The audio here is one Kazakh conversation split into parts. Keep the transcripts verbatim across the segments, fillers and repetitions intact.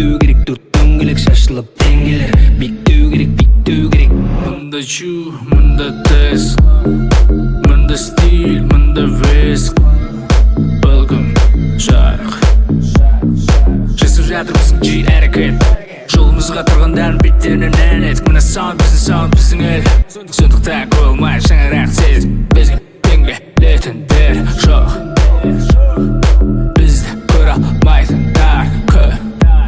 биттүү керек, төрт дөңгелек шашылып теңгелер. Биттүү керек, биттүү керек. Мында чу, мында тез, мында стиль, мында вес. Welcome, жарық. Жасып жатырмысың жи әрекет. Жолымызға тұрғандарын беттерінен ән едік. Мына саунд біздің саунд біздің ел. Сондықтан қойылмай жаңарақ сез. Бізге теңгелетіндер жоқ. Бізді көре алмайтындар көп.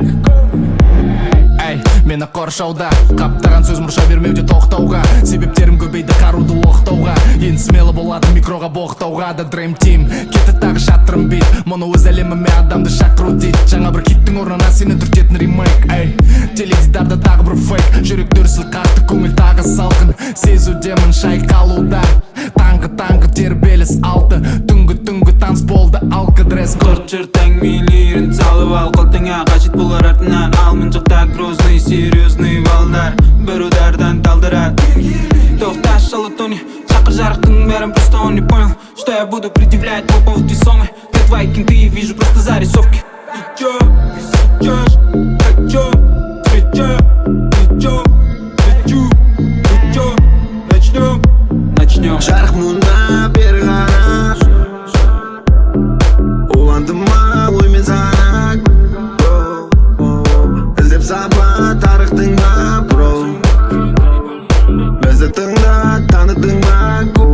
Мені қоршауда қаптаған сөз мұрша бермеуде тоқтауға. Себептерім көбейді қаруды оқтауға. Енді смелы болады микроға боқтауға. Да Dream Team кетті тағы шатырым бейт. Мұны өз әлеміме адамды шақыру дейді. Жаңа бір хиттің орнына сені түртетін ремейк. Теледидарда тағы бір фейк. Жүрек дүрсіл қақты, көңіл тағы салқын. Сезудемін шайқалуда. Таңғы-таңғы тербеліс алты. Түнгі-түнгі таныс болды алқы дресс код. Чертаң милерін салып ал, қылтыңа қажет болар артынан ал. Мынжықта грозный серьезный балдар бір удардан талдырат. Тоқта шалатони, шақыр жарықтың бәрін, просто он не понял, что я буду предъявлять по поводу твоей сомы. Ты твои кенты, вижу просто зарисовки. И чё, ты сечёшь, хочу, свечу, и чё, хочу, и чё, начнём, начнём. Жарық мұнда бері ғана уландым ма оймен санақ. Іздеп сапа тарықтың ба бро, бізді тыңда таныдың ба ку.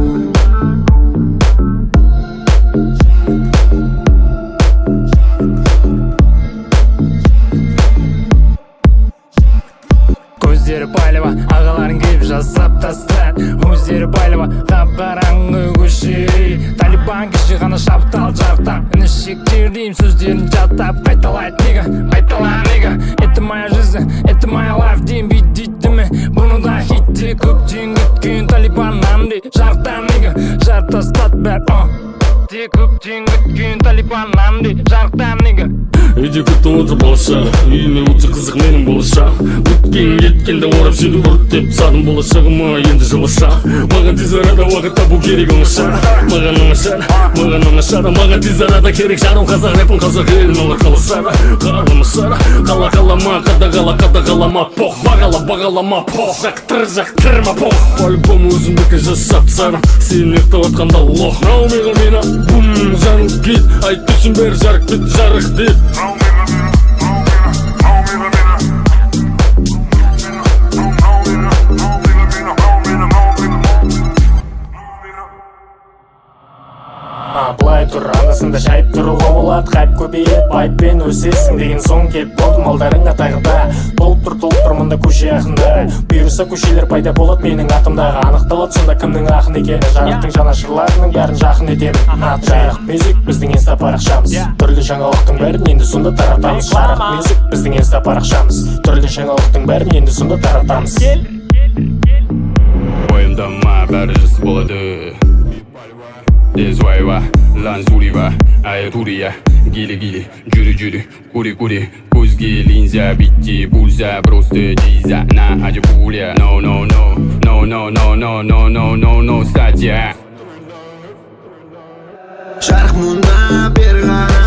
Көздері байлаба, ағаларын келіп жасап тастады. Өздері байлаба, қап-қараңғы көшірей. Талибан кеші ғана шаптал жарықтан. Інішектер дейм сөздерін жаттап. Қайталайды нега, қайталай нега. Это моя жизнь, это моя life дейм бит дейді ме. Бұны да хитте көптен күткен Талибаннан дей. Жарықтан нега, жарып тастады бәр. Те көптен күткен Талибаннан дей. Жарықтан нега. Үйде күтіп отыр болашақ, үйіме өте қызық менің болашақ. Өткен кеткенде орап сені ұрттеп садым болашағыма енді жылашақ. Маған тез арада уақыт табу керек оңашар. Маған оңашар, маған оңашар. Маған тез арада керек жарым қазақ рэпін қазақ елін олар қаласар. Қарамасар, қала қалама, қадағала қадағалама. Пох, бағала бағалама, пох. Жақтыр жақтырма, пох. По-любому өзімдікі жасап сарым. Сен ұйықтап атқанда лох. Наумеға мені, бум, жаным кет. Айт түсін бәрі жарық бет, жарық деп. Былай тұр, анасында жайып тұруға болады. Қайып көбейет, байыппен өсесің деген соң келіп болды. Малдарыңа тағыда толып тұр, толып тұр мұнда көше ақында. Бұйырса көшелер пайда болады менің атымдағы. Анықталады сонда кімнің ақын екені. Жарықтың жанашырларының бәрін жақын етемін. Аты Жарық Мюзик біздің инста парақшамыз. Түрлі жаңалықтың бәрін енді сонда таратамыз. Жарық Мюзик біздің инста парақшамыз. Түрлі жаңалықтың бәрін енді сонда таратамыз. Ойымдама бәрі жыс болады. Тез вайва, лан зурива, ая турия. Гили-гили, джури-джури, кури-кури. Көзге линза, битти, пульза, просто диза. На аджи пуля, no-no-no, no-no-no-no-no-no-no-no, статья. Жарық мұнда бері ғана